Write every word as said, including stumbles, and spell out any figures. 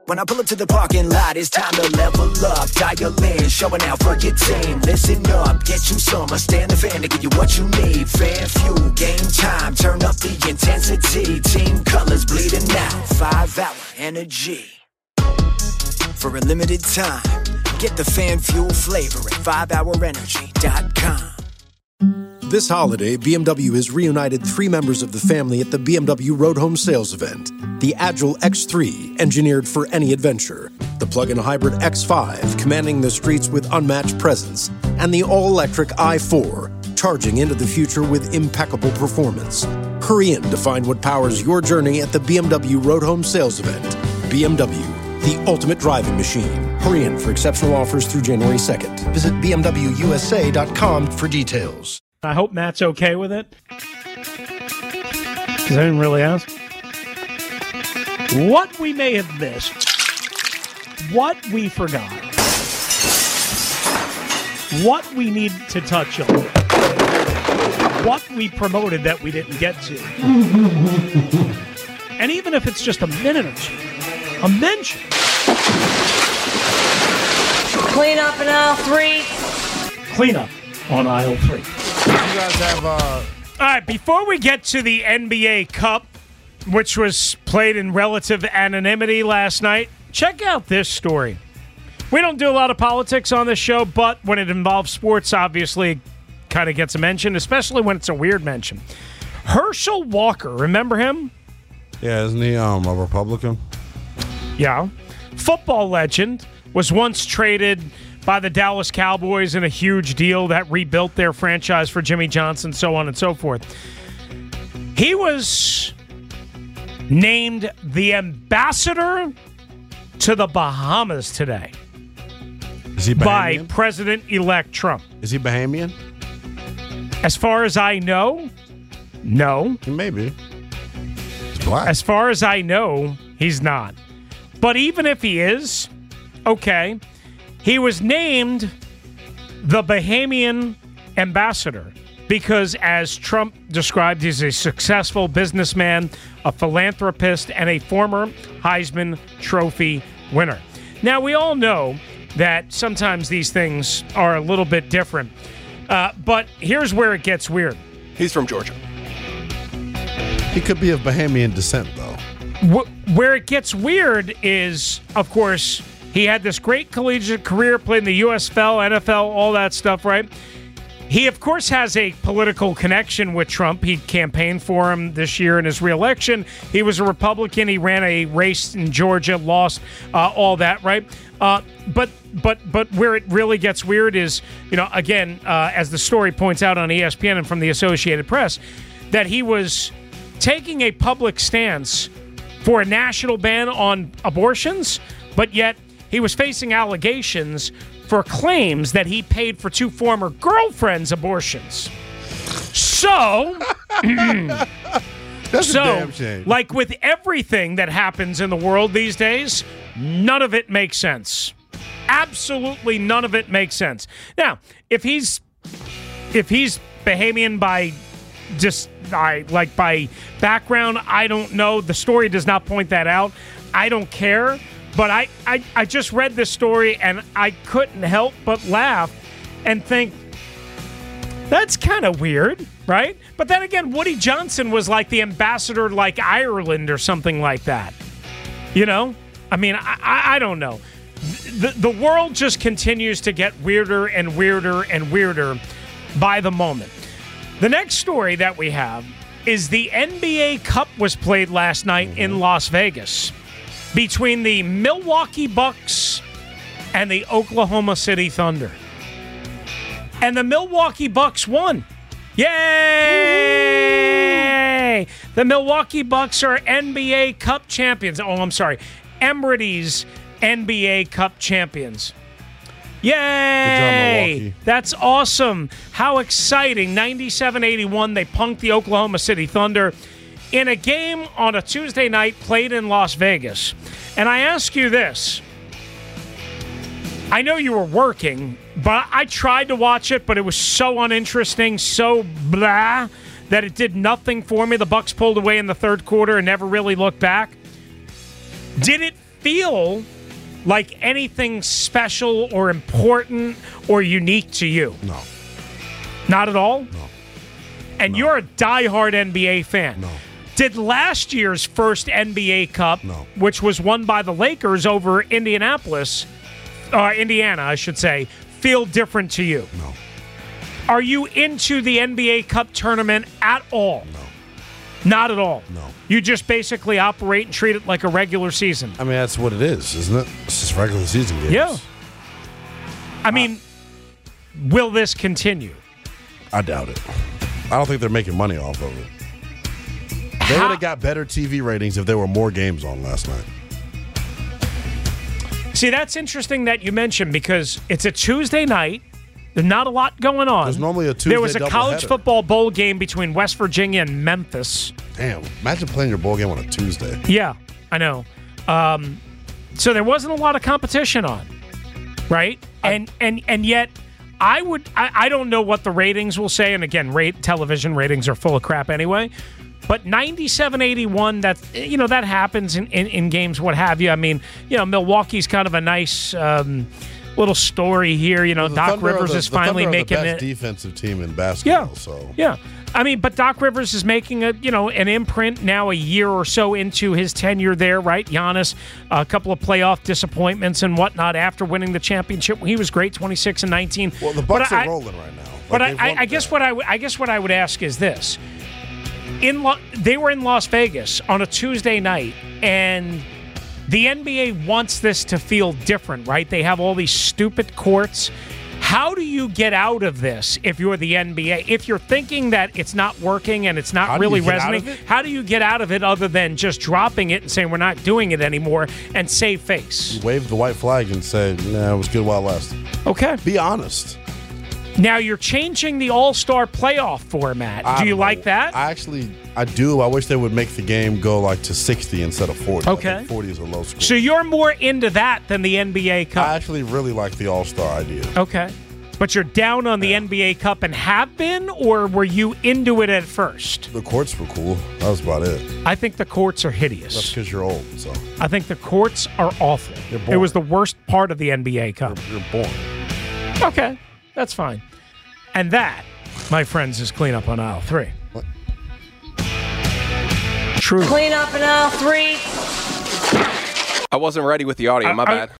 When I pull up to the parking lot, it's time to level up. Dial in, showing out for your team. Listen up, get you some. I stand the fan to give you what you need. Fan fuel, game time, turn up the intensity. Team colors bleeding out, five hour energy. For a limited time, get the fan fuel flavor at five hour energy dot com. This holiday, B M W has reunited three members of the family at the B M W Road Home Sales Event. The Agile X three, engineered for any adventure. The plug-in hybrid X five, commanding the streets with unmatched presence. And the all-electric i four, charging into the future with impeccable performance. Hurry in to find what powers your journey at the B M W Road Home Sales Event. B M W, the ultimate driving machine. Hurry in for exceptional offers through January second. Visit B M W U S A dot com for details. I hope Matt's okay with it. Because I didn't really ask. What we may have missed, what we forgot, what we need to touch on, what we promoted that we didn't get to. And even if it's just a minute or two, a mention. Clean up in aisle three. Clean up on aisle three. You guys have, uh... All right, before we get to the N B A Cup, which was played in relative anonymity last night, check out this story. We don't do a lot of politics on this show, but when it involves sports, obviously, it kind of gets a mention, especially when it's a weird mention. Herschel Walker, remember him? Yeah, isn't he um, a Republican? Yeah. Football legend, was once traded by the Dallas Cowboys in a huge deal that rebuilt their franchise for Jimmy Johnson, so on and so forth. He was named the ambassador to the Bahamas today. Is he by Bahamian? President-elect Trump. Is he Bahamian? As far as I know, no. Maybe. He's black. As far as I know, he's not. But even if he is, okay. He was named the Bahamian ambassador because, as Trump described, he's a successful businessman, a philanthropist, and a former Heisman Trophy winner. Now, we all know that sometimes these things are a little bit different, uh, but here's where it gets weird. He's from Georgia. He could be of Bahamian descent, though. Where it gets weird is, of course, he had this great collegiate career, played in the U S F L, N F L, all that stuff, right? He, of course, has a political connection with Trump. He campaigned for him this year in his reelection. He was a Republican. He ran a race in Georgia, lost uh, all that, right? Uh, but but but where it really gets weird is, you know, again, uh, as the story points out on E S P N and from the Associated Press, that he was taking a public stance for a national ban on abortions, but yet he was facing allegations for claims that he paid for two former girlfriends' abortions. So, That's so a damn shame. like with everything that happens in the world these days, none of it makes sense. Absolutely none of it makes sense. Now, if he's if he's Bahamian by just I like by background, I don't know. The story does not point that out. I don't care. But I, I, I just read this story, and I couldn't help but laugh and think, that's kind of weird, right? But then again, Woody Johnson was like the ambassador like Ireland or something like that. You know? I mean, I, I, I don't know. The, the world just continues to get weirder and weirder and weirder by the moment. The next story that we have is the N B A Cup was played last night mm-hmm. in Las Vegas between the Milwaukee Bucks and the Oklahoma City Thunder. And the Milwaukee Bucks won. Yay! Woo-hoo. The Milwaukee Bucks are N B A Cup champions. Oh, I'm sorry. Emerity's N B A Cup champions. Yay! Good job, Milwaukee. That's awesome. How exciting. ninety-seven eighty-one, they punked the Oklahoma City Thunder in a game on a Tuesday night played in Las Vegas. And I ask you this. I know you were working, but I tried to watch it, but it was so uninteresting, so blah, that it did nothing for me. The Bucks pulled away in the third quarter and never really looked back. Did it feel like anything special or important or unique to you? No. Not at all? No. And No. you're a diehard N B A fan. No. Did last year's first N B A Cup, No. which was won by the Lakers over Indianapolis, uh, Indiana, I should say, feel different to you? No. Are you into the N B A Cup tournament at all? No. Not at all? No. You just basically operate and treat it like a regular season? I mean, that's what it is, isn't it? It's just regular season games. Yeah. I mean, will this continue? I doubt it. I don't think they're making money off of it. They would have got better T V ratings if there were more games on last night. See, that's interesting that you mentioned because it's a Tuesday night. There's not a lot going on. There's normally a Tuesday There was a college doubleheader. football bowl game between West Virginia and Memphis. Damn, imagine playing your bowl game on a Tuesday. Yeah, I know. Um, so there wasn't a lot of competition on, right? And and and yet, I would I, I don't know what the ratings will say. And again, rate television ratings are full of crap anyway. But ninety-seven eighty-one, that you know that happens in, in, in games, what have you. I mean, you know, Milwaukee's kind of a nice um, little story here. You know, The Doc Thunder are Rivers the- is the Thunder finally are making the best it. defensive team in basketball. Yeah, So yeah. I mean, but Doc Rivers is making a you know an imprint now, a year or so into his tenure there, right? Giannis, a couple of playoff disappointments and whatnot after winning the championship. He was great, twenty-six and nineteen. well, the Bucks But are I- rolling right now. But Like, they've I, won I, I guess that. what I, w- I guess what I would ask is this: in Lo- they were in Las Vegas on a Tuesday night, and the N B A wants this to feel different, right? They have all these stupid courts. How do you get out of this if you're the N B A? If you're thinking that it's not working and it's not How do really you get out of resonating, it? how do you get out of it other than just dropping it and saying we're not doing it anymore and save face? Wave the white flag and say, "Nah, it was good while it lasted." Okay. Be honest. Now you're changing the All-Star playoff format. I Do you don't like know. that? I actually, I do. I wish they would make the game go like to sixty instead of forty. I Okay. think forty is a low score. So you're more into that than the N B A Cup. I actually really like the All Star idea. Okay. But you're down on the N B A Cup and have been, or were you into it at first? The courts were cool. That was about it. I think the courts are That's hideous. because you're old. So I think the courts are awful. You're It boring. was the worst part of the N B A Cup. you're, you're born. Okay. That's fine. And that, my friends, is cleanup on aisle three. What? True. Clean up in aisle three. I wasn't ready with the audio. My I- I- bad.